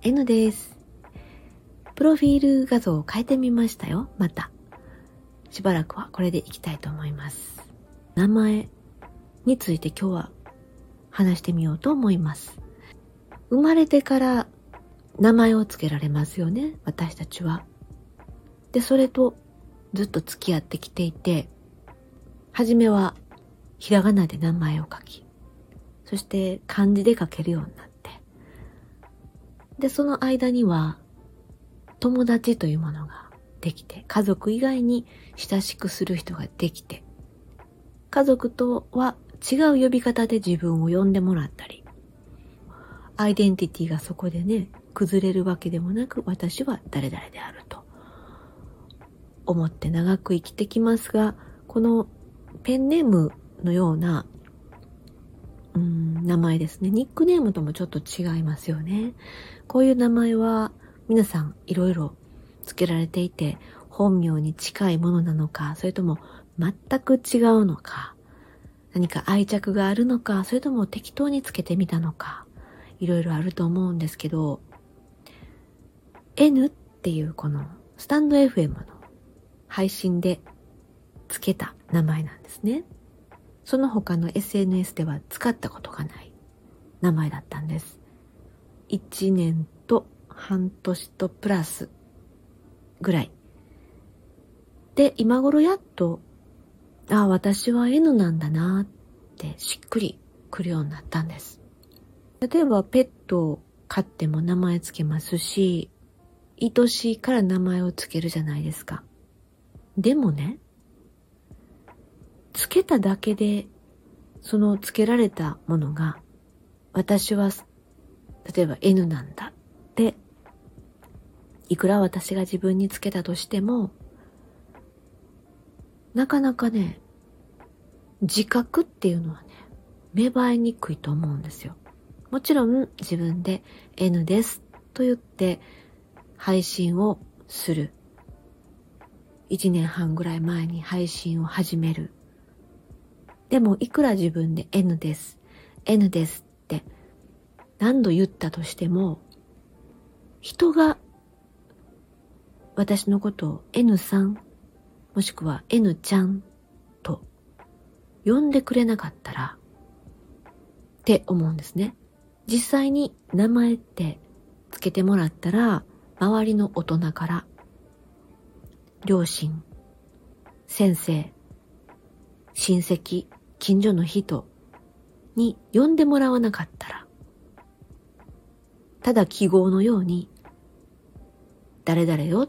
N です。プロフィール画像を変えてみましたよ。またしばらくはこれでいきたいと思います。名前について今日は話してみようと思います。生まれてから名前をつけられますよね、私たちは。で、それとずっと付き合ってきていて、はじめはひらがなで名前を書き、そして漢字で書けるようになって、で、その間には友達というものができて、家族以外に親しくする人ができて、家族とは違う呼び方で自分を呼んでもらったり、アイデンティティがそこでね、崩れるわけでもなく、私は誰々であると思って長く生きてきますが、このペンネームのような名前ですね。ニックネームともちょっと違いますよね。こういう名前は皆さんいろいろ付けられていて、本名に近いものなのか、それとも全く違うのか、何か愛着があるのか、それとも適当に付けてみたのか、いろいろあると思うんですけど、N っていうこのスタンド FM の配信で付けた名前なんですね。その他の SNS では使ったことがない名前だったんです。1年と半年とプラスぐらい。で、今頃やっと、私は N なんだなってしっくりくるようになったんです。例えばペットを飼っても名前つけますし、愛しいから名前をつけるじゃないですか。でもね、つけただけで、そのつけられたものが、私は、例えば N なんだって、いくら私が自分につけたとしても、なかなかね、自覚っていうのはね、芽生えにくいと思うんですよ。もちろん自分で N ですと言って配信をする。1年半ぐらい前に配信を始める。でもいくら自分で N です、N ですって何度言ったとしても、人が私のことを N さん、もしくは N ちゃんと呼んでくれなかったらって思うんですね。実際に名前ってつけてもらったら、周りの大人から両親、先生、親戚、近所の人に呼んでもらわなかったら、ただ記号のように誰々よって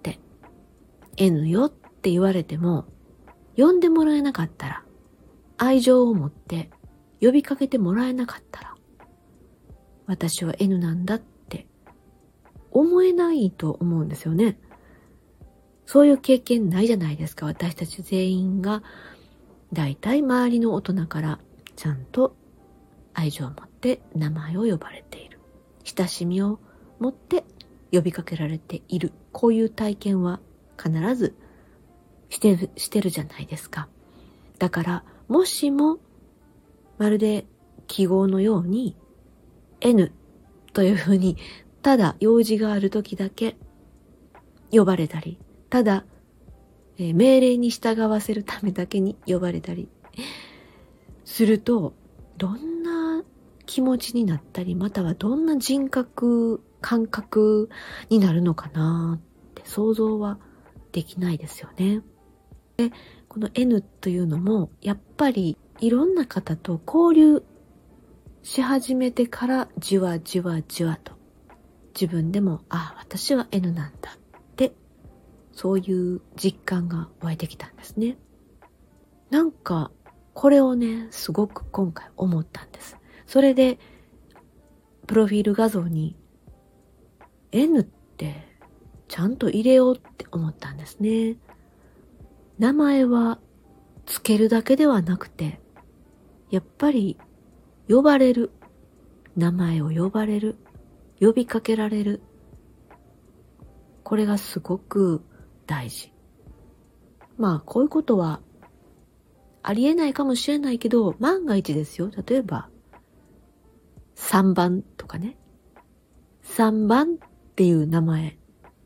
N よって言われても、呼んでもらえなかったら、愛情を持って呼びかけてもらえなかったら、私は N なんだって思えないと思うんですよね。そういう経験ないじゃないですか。私たち全員がだいたい周りの大人からちゃんと愛情を持って名前を呼ばれている。親しみを持って呼びかけられている。こういう体験は必ずしてるじゃないですか。だからもしもまるで記号のように N というふうにただ用事がある時だけ呼ばれたり、ただ、命令に従わせるためだけに呼ばれたりすると、どんな気持ちになったり、またはどんな人格、感覚になるのかなって想像はできないですよね。で、この N というのもやっぱりいろんな方と交流し始めてからじわじわじわと自分でも私は N なんだってそういう実感が湧いてきたんですね。なんかこれをねすごく今回思ったんです。それでプロフィール画像に N ってちゃんと入れようって思ったんですね。名前はつけるだけではなくて、やっぱり呼ばれる、名前を呼ばれる、呼びかけられる、これがすごく大事。こういうことはありえないかもしれないけど、万が一ですよ。例えば3番とかね、 3番っていう名前。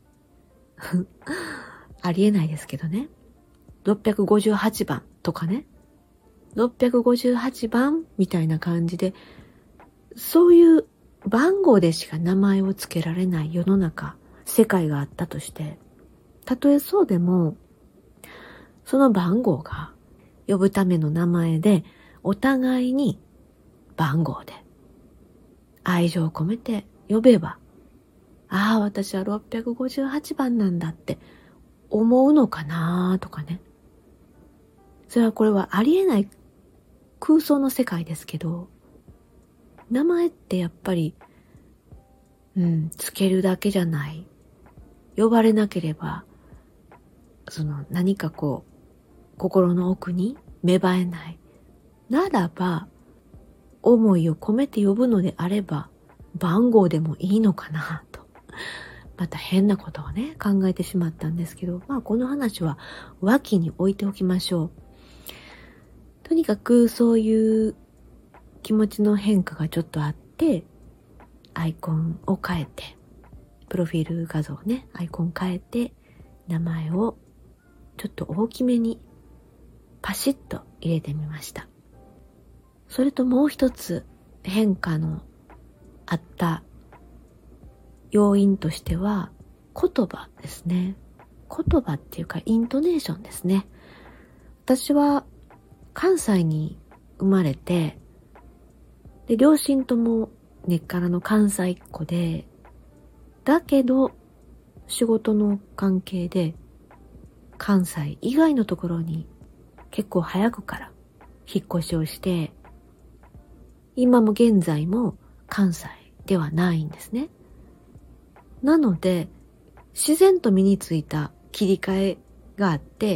ありえないですけどね。658番とかね。658番みたいな感じで、そういう番号でしか名前を付けられない世の中、世界があったとして、たとえそうでも、その番号が呼ぶための名前で、お互いに番号で愛情を込めて呼べば、ああ、私は658番なんだって思うのかなとかね。それはこれはありえない空想の世界ですけど、名前ってやっぱり、つけるだけじゃない。呼ばれなければ、何か心の奥に芽生えない。ならば、思いを込めて呼ぶのであれば、番号でもいいのかなと。また変なことをね、考えてしまったんですけど、この話は脇に置いておきましょう。とにかくそういう気持ちの変化がちょっとあって、アイコンを変えて、プロフィール画像ね、アイコン変えて、名前をちょっと大きめにパシッと入れてみました。それともう一つ変化のあった要因としては、言葉ですね。言葉っていうかイントネーションですね。私は関西に生まれて、で、両親とも根っからの関西っ子で、だけど仕事の関係で関西以外のところに結構早くから引っ越しをして、今も現在も関西ではないんですね。なので、自然と身についた切り替えがあって、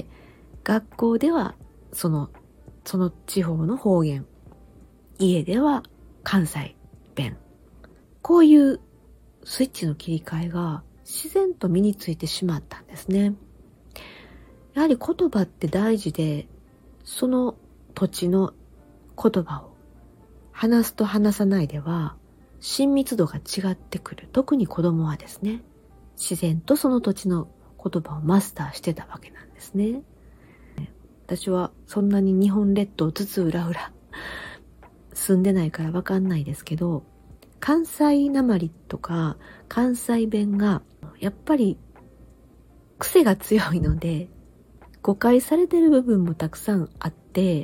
学校ではその地方の方言、家では関西弁。こういうスイッチの切り替えが自然と身についてしまったんですね。やはり言葉って大事で、その土地の言葉を話すと話さないでは親密度が違ってくる。特に子供はですね、自然とその土地の言葉をマスターしてたわけなんですね。私はそんなに日本列島津々浦々住んでないからわかんないですけど、関西なまりとか関西弁がやっぱり癖が強いので、誤解されてる部分もたくさんあって、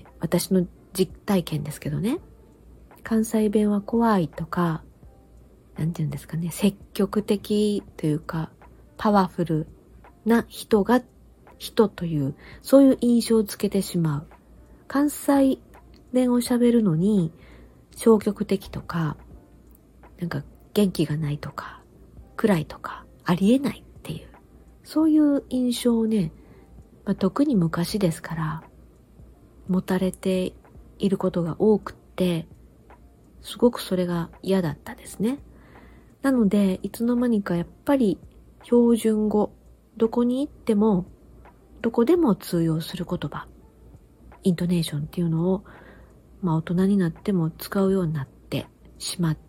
私の実体験ですけどね、関西弁は怖いとか、なんていうんですかね、積極的というかパワフルな人という、そういう印象をつけてしまう。関西弁を喋るのに消極的とか、なんか元気がないとか暗いとかありえないっていう、そういう印象をね、特に昔ですから持たれていることが多くって、すごくそれが嫌だったですね。なのでいつの間にかやっぱり標準語、どこに行ってもどこでも通用する言葉、イントネーションっていうのを大人になっても使うようになってしまって、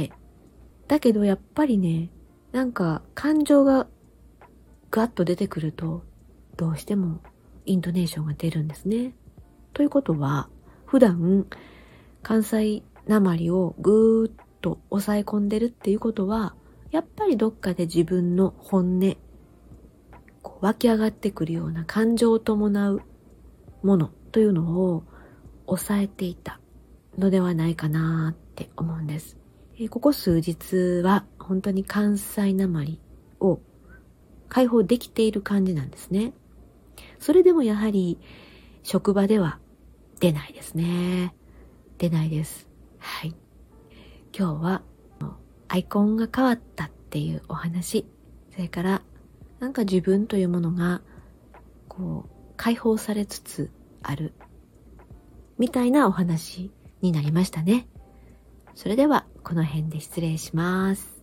だけどやっぱりね、なんか感情がガッと出てくるとどうしてもイントネーションが出るんですね。ということは、普段関西なまりをぐーっと抑え込んでるっていうことは、やっぱりどっかで自分の本音、湧き上がってくるような感情を伴うものというのを抑えていたのではないかなって思うんです。ここ数日は本当に関西なまりを解放できている感じなんですね。それでもやはり職場では出ないですね。出ないです。はい。今日はアイコンが変わったっていうお話、それからなんか自分というものが解放されつつあるみたいなお話になりましたね。それではこの辺で失礼します。